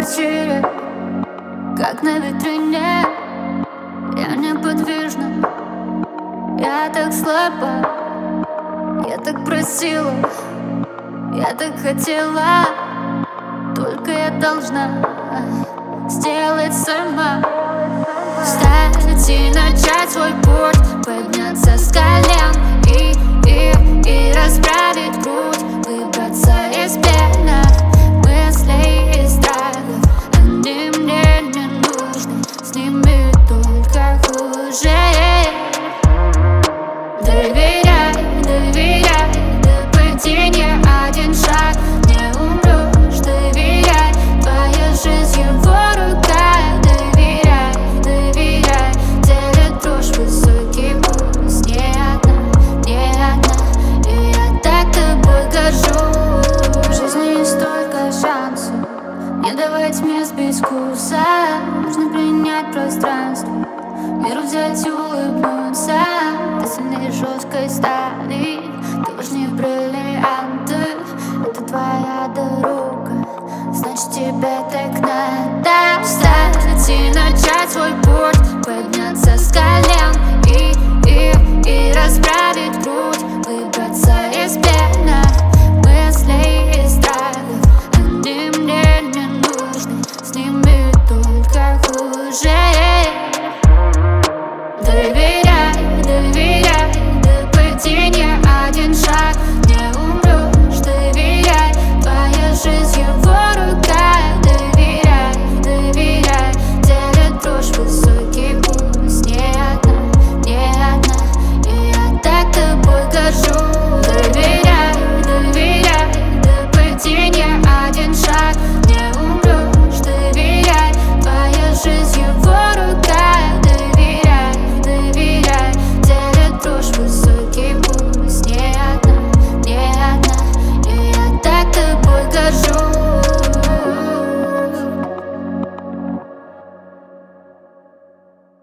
квартире, как на витрине. Я неподвижна, я так слаба, я так просила, я так хотела, только я должна сделать сама. Встать и начать свой путь, подняться с колен и расправить грудь, выбраться из пены мыслей и страхов. Они мне не нужны, с ними только хуже. Доверяй, доверяй, до падения один шаг, не умрешь. Доверяй, твоя жизнь в его руках. Доверяй, доверяй, делит дрожь высокий пульс. Не одна, и я так тобой горжусь. В жизни есть столько шансов, не давать мест без вкуса. Нужно принять пространство, миру взять и улыбнуться. Ты сильнее жесткой стали, ты важнее бриллиантов. Это твоя дорога, значит тебе так надо. Встать и начать свой путь.